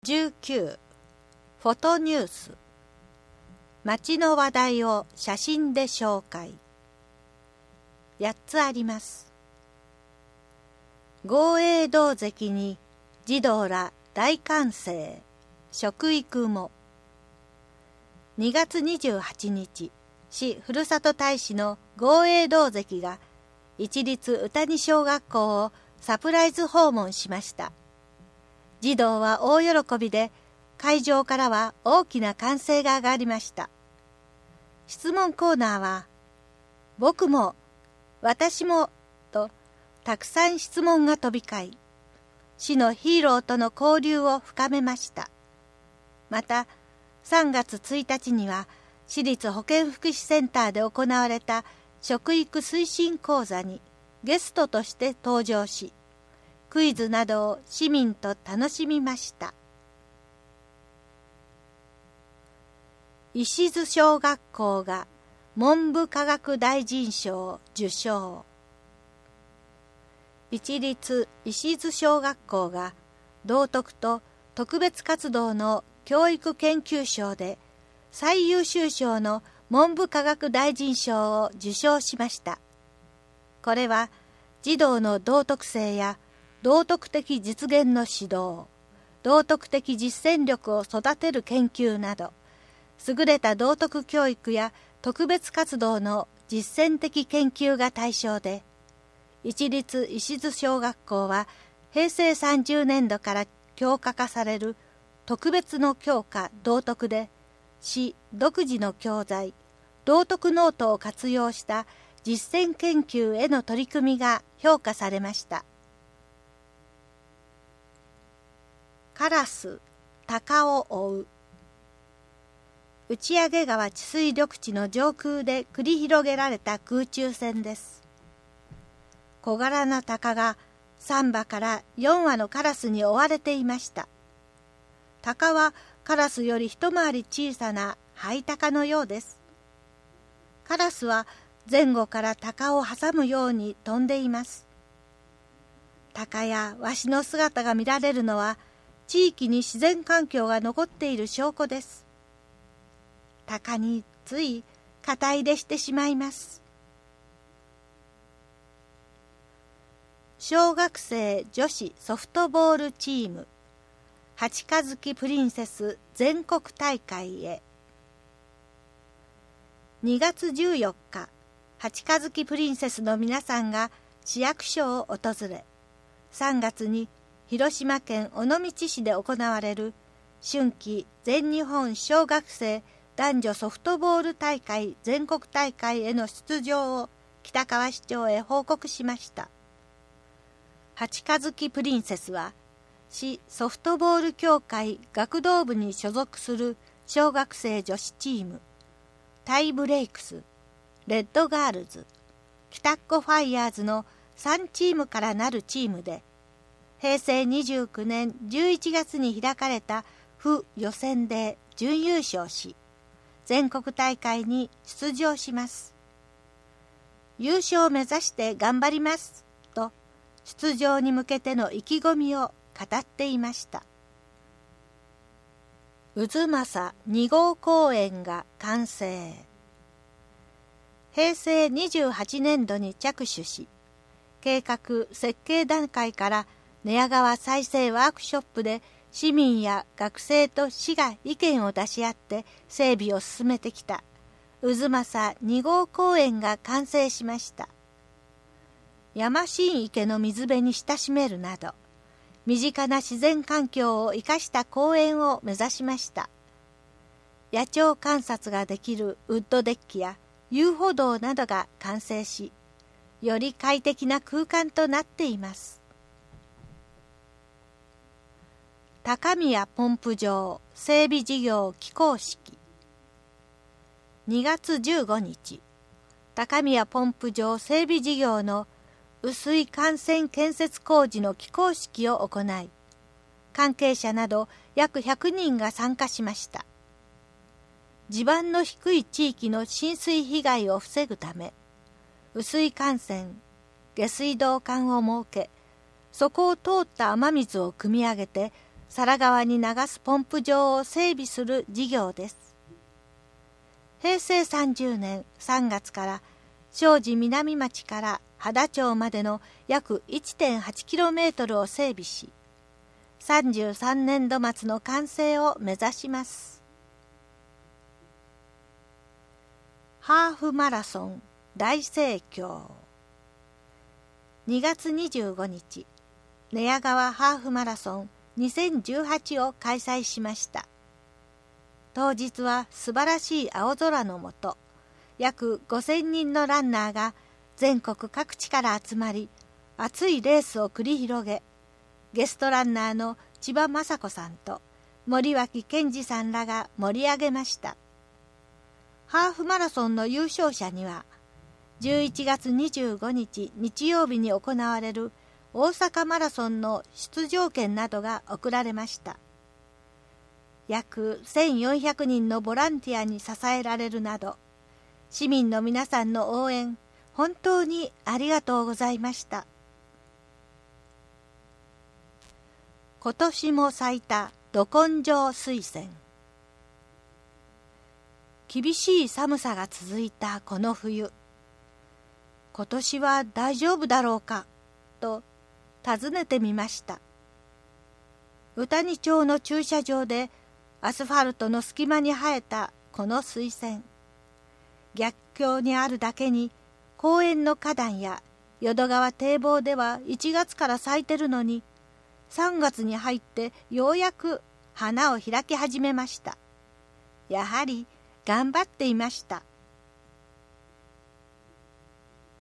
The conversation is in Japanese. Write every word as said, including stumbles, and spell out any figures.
じゅうきゅうフォトニュース。街の話題を写真で紹介。やっつあります。豪栄道関に児童ら大歓声、食育も。にがつにじゅうはちにち、市ふるさと大使の豪栄道関が市立宇多仁小学校をサプライズ訪問しました。児童は大喜びで、会場からは大きな歓声が上がりました。質問コーナーは、僕も、私も、と、たくさん質問が飛び交い、市のヒーローとの交流を深めました。また、さんがつついたちには、市立保健福祉センターで行われた食育推進講座にゲストとして登場し、クイズなどを市民と楽しみました。石津小学校が文部科学大臣賞を受賞。市立石津小学校が道徳と特別活動の教育研究賞で最優秀賞の文部科学大臣賞を受賞しました。これは児童の道徳性や道徳的実現の指導、道徳的実践力を育てる研究など、優れた道徳教育や特別活動の実践的研究が対象で、市立石津小学校はへいせいさんじゅうねんどから教科化される特別の教科道徳で、市独自の教材、道徳ノートを活用した実践研究への取り組みが評価されました。カラス、鷹を追う。打上川治水緑地の上空で繰り広げられた空中戦です。小柄な鷹がさんばからよんわのカラスに追われていました。鷹はカラスより一回り小さなハイタカのようです。カラスは前後から鷹を挟むように飛んでいます。鷹やワシの姿が見られるのは、地域に自然環境が残っている証拠です。鷹につい肩入れしてしまいます。小学生女子ソフトボールチーム、八日月プリンセス全国大会へ。にがつじゅうよっか、八日月プリンセスの皆さんが市役所を訪れ、さんがつに広島県尾道市で行われる春季全日本小学生男女ソフトボール大会全国大会への出場を北川市長へ報告しました。八日月プリンセスは市ソフトボール協会学童部に所属する小学生女子チーム、タイブレイクス、レッドガールズ、北っ子ファイヤーズのさんチームからなるチームで、へいせいにじゅうきゅうねんじゅういちがつに開かれた府予選で準優勝し、全国大会に出場します。優勝を目指して頑張りますと、出場に向けての意気込みを語っていました。渦政にごう公園が完成。へいせいにじゅうはちねんどに着手し、計画設計段階から寝屋川再生ワークショップで市民や学生と市が意見を出し合って整備を進めてきた渦政にごう公園が完成しました。山新池の水辺に親しめるなど、身近な自然環境を生かした公園を目指しました。野鳥観察ができるウッドデッキや遊歩道などが完成し、より快適な空間となっています。高宮ポンプ場整備事業起工式。にがつじゅうごにち、高宮ポンプ場整備事業の雨水幹線建設工事の起工式を行い、関係者など約ひゃくにんが参加しました。地盤の低い地域の浸水被害を防ぐため、雨水幹線、下水道管を設け、そこを通った雨水を汲み上げて、 皿川に流すポンプ場を整備する事業です。へいせいさんじゅうねんさんがつから庄司南町から秦町までの約 いってんはちキロメートル を整備し、さんじゅうさんねんど末の完成を目指します。ハーフマラソン大盛況。にがつにじゅうごにち、寝屋川ハーフマラソンにせんじゅうはちを開催しました。当日は素晴らしい青空のもと、約ごせんにんのランナーが全国各地から集まり、熱いレースを繰り広げ、ゲストランナーの千葉雅子さんと森脇健児さんらが盛り上げました。ハーフマラソンの優勝者には、じゅういちがつにじゅうごにち日曜日に行われる大阪マラソンの出場権などが贈られました。約せんよんひゃくにんのボランティアに支えられるなど、市民の皆さんの応援、本当にありがとうございました。今年も咲いたど根性水仙。厳しい寒さが続いたこの冬。今年は大丈夫だろうかと尋ねてみました。宇谷町の駐車場でアスファルトの隙間に生えたこの水仙。逆境にあるだけに公園の花壇や淀川堤防ではいちがつから咲いてるのに、さんがつに入ってようやく花を開き始めました。やはり頑張っていました。